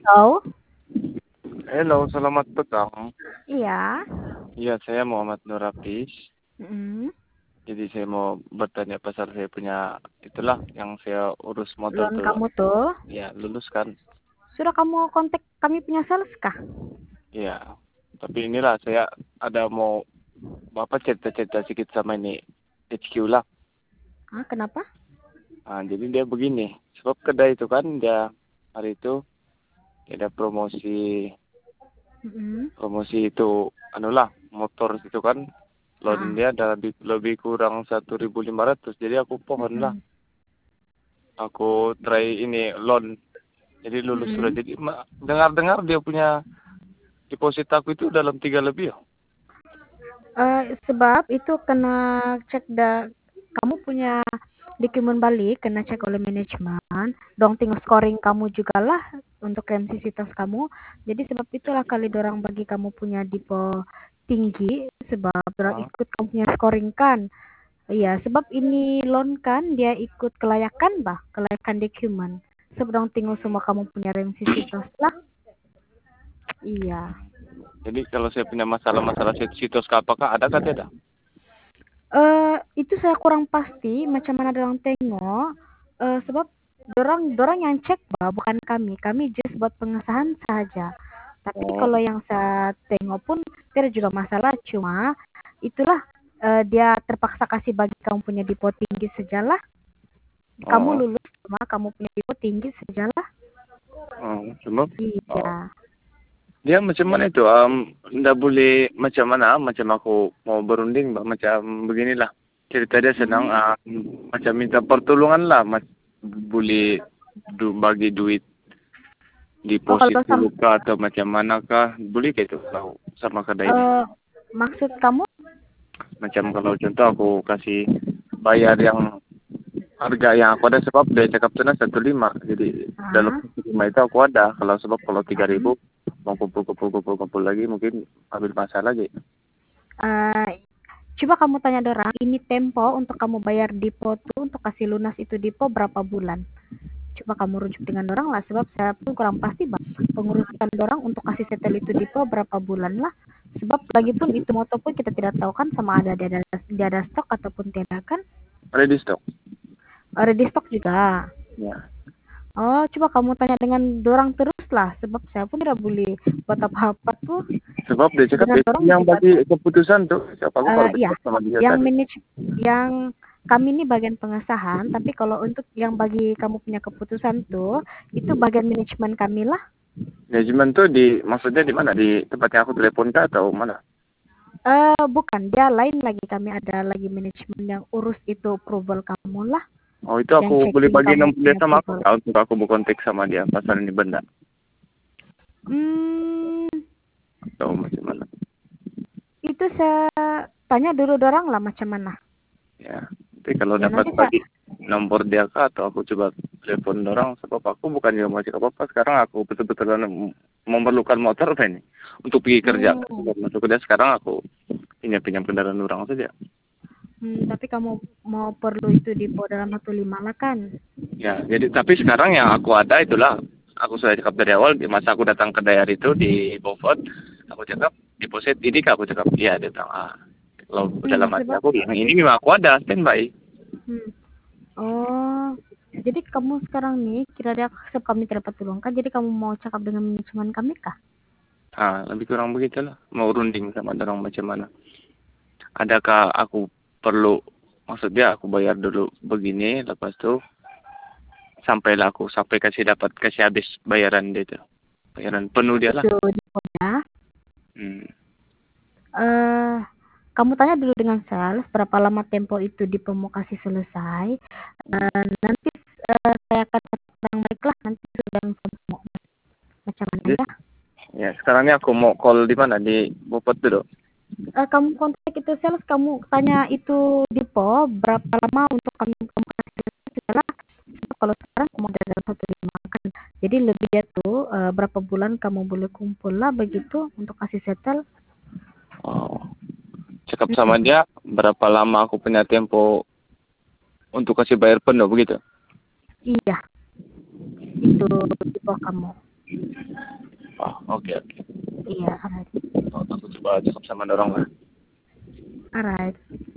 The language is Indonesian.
Halo? Halo, selamat petang. Iya. Iya, saya Muhammad Nur Hafiz. Mhm. Jadi saya mau bertanya pasal saya punya itulah yang saya urus motor Loan tuh. kamu tuh, Ya, lulus kan? sudah kamu kontak kami punya sales kah? Iya. Tapi inilah saya ada mau apa cerita-cerita sedikit sama ini HQ lah. Ah, kenapa? Nah, jadi dia begini. Sebab kedai itu kan dia hari itu ada promosi Mhm. promosi itu anulah motor itu kan loan Ah. dia ada lebih kurang 1.500, jadi aku pohon lah. Mhm. Aku try ini loan, jadi lulus sudah. Mhm. Jadi dengar-dengar dia punya deposit aku itu dalam 3 lebih ya. Sebab itu kena cek kamu punya dokumen balik kena cek oleh manajemen. Dong tinggal scoring kamu juga lah untuk remisitas kamu. Jadi sebab itulah kali dorang bagi kamu punya depo tinggi sebab dorang Ah, ikut kamu punya scoring kan. Iya, sebab ini loan kan dia ikut kelayakan bah, kelayakan dokumen. Sebelum tinggal semua kamu punya remisitas lah. Iya. jadi kalau saya punya masalah-masalah situs ke apakah ada kah tidak? Itu saya kurang pasti macam mana dorang tengok. Sebab dorang dorang yang cek bah, bukan kami. Kami just buat pengesahan saja. Tapi Oh, kalau yang saya tengok pun tidak juga masalah. Cuma itulah dia terpaksa kasih bagi kamu punya depo tinggi sajalah. Kamu oh, lulus cuma kamu punya depo tinggi sajalah. sebab oh. Iya. Dia macam mana itu? Nggak boleh macam mana? Macam aku mau berunding, bah, macam beginilah. Cerita dia senang, Mm-mm. macam minta pertolongan lah, boleh bagi duit Oh, deposit kalau dulu kah atau macam manakah? Boleh kayak itu tahu sama kedai ini. eh, maksud kamu Macam kalau contoh aku kasih bayar yang harga yang aku ada, sebab dia cakap sana 1.5, jadi dalam ah, 1.5 itu aku ada. Kalau 3.000 mm, mau kumpul lagi mungkin ambil masa lagi. eh, coba kamu tanya dorang ini tempo untuk kamu bayar depo tuh untuk kasih lunas itu depo berapa bulan. Coba kamu rujuk dengan dorang lah sebab saya pun kurang pasti bang pengurusan dorang untuk kasih setel itu depo berapa bulan lah. Sebab lagi pun itu motor pun kita tidak tahu kan sama ada dia ada stok ataupun tidak kan. Ready stock. Ready stok juga. Ya. Oh, coba kamu tanya dengan dorang terus lah sebab saya pun tidak boleh buat apa-apa tuh. Sebab dia cakap Dengan dorang yang juga bagi keputusan tuh siapa, aku baru ya, bercakap sama dia yang tadi. yang kami ini bagian pengesahan, tapi kalau untuk yang bagi kamu punya keputusan tuh, itu bagian manajemen kami lah. Manajemen tuh maksudnya di mana? Di tempatnya aku telepon kah atau mana? Bukan, dia lain lagi. Kami ada lagi manajemen yang urus itu approval kamu lah, Oh, itu yang aku boleh checking bagi kamu nomor dia punya sama aku approval. kah untuk aku berkontak sama dia pasal ini benda Hmm, atau macam mana? itu saya tanya dulu dorang lah macam mana. Ya, tapi kalau Ya dapat nanti saya, bagi nomor dia kah atau aku coba telepon orang, sebab aku bukan juga masih apa-apa. Sekarang aku betul-betul memerlukan motor apa ini untuk pergi kerja. hmm, Sebab masuk kerja sekarang aku pinjam kendaraan orang saja. tapi kamu mau perlu itu di dalam 15 lah kan? Ya, jadi tapi sekarang yang aku ada itulah, aku sudah cakap dari awal di masa aku datang ke daerah itu di Beaufort, aku cakap deposit ini kah, aku cakap iya, dia bilang kalau dalam hati Sebab, aku yang ini memang aku ada standby. hmm, oh, jadi kamu sekarang nih kira-kira sebab kami terdapat tulungkan, jadi kamu mau cakap dengan manajemen kami kah? Lebih kurang begitulah, mau runding sama orang macam mana. Adakah aku perlu, maksudnya aku bayar dulu begini, lepas tu sampai kasih habis bayaran dia tu, bayaran penuh dia lah. Itu deponya. Hmm. Eh, kamu tanya dulu dengan sales berapa lama tempo itu di kasih selesai. Nanti saya akan yang baiklah nanti sudah info macam mana Jadi, ya. ya sekarang ini aku mau call di mana, di Bopet dulu. Kamu kontak itu sales, kamu tanya itu depo berapa lama untuk kamu kasih selesai segala. Kalau sekarang kamu ada dalam 1.5 kan. Jadi lebih dia tuh berapa bulan kamu boleh kumpul lah begitu untuk kasih settle. Oh, cakap sama dia berapa lama aku punya tempo untuk kasih bayar penuh begitu. Iya, itu depo kamu. Oh, oke oke. Iya, alright. Oh, aku coba cakap sama dorong lah. Alright.